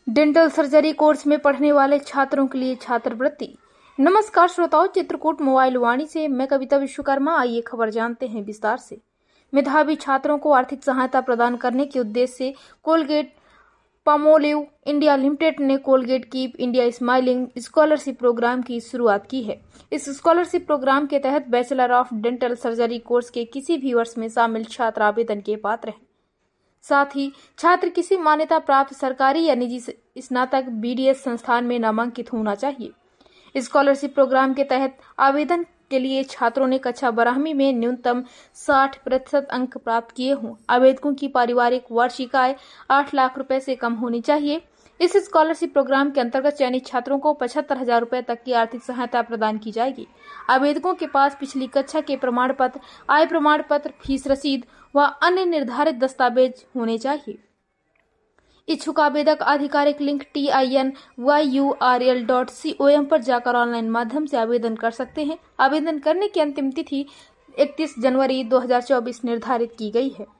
Dental surgery course में पढ़ने वाले छात्रों के लिए छात्रवृत्ति। नमस्कार श्रोताओं, चित्रकूट मोबाइल वाणी से मैं कविता विश्वकर्मा। आइए खबर जानते हैं विस्तार से। मेधावी छात्रों को आर्थिक सहायता प्रदान करने के उद्देश्य से कोलगेट पामोलिव इंडिया लिमिटेड ने Colgate keep India smiling scholarship programme की शुरुआत की है। इस स्कॉलरशिप प्रोग्राम के तहत bachelor of dental surgery course के किसी भी वर्ष में शामिल छात्र आवेदन के पात्र हैं। साथ ही छात्र किसी मान्यता प्राप्त सरकारी या निजी स्नातक बीडीएस संस्थान में नामांकित होना चाहिए। स्कॉलरशिप प्रोग्राम के तहत आवेदन के लिए छात्रों ने कक्षा 12वीं में न्यूनतम 60% अंक प्राप्त किए हों। आवेदकों की पारिवारिक वार्षिक आय 8 लाख रुपए से कम होनी चाहिए। इस स्कॉलरशिप प्रोग्राम के अंतर्गत चयनित छात्रों को 75,000 रुपए तक की आर्थिक सहायता प्रदान की जाएगी। आवेदकों के पास पिछली कक्षा के प्रमाण पत्र, आय प्रमाण पत्र, फीस रसीद व अन्य निर्धारित दस्तावेज होने चाहिए। इच्छुक आवेदक आधिकारिक लिंक tinYURL.com पर जाकर ऑनलाइन माध्यम से आवेदन कर सकते हैं। आवेदन करने की अंतिम तिथि 31 जनवरी 2024 निर्धारित की गई है।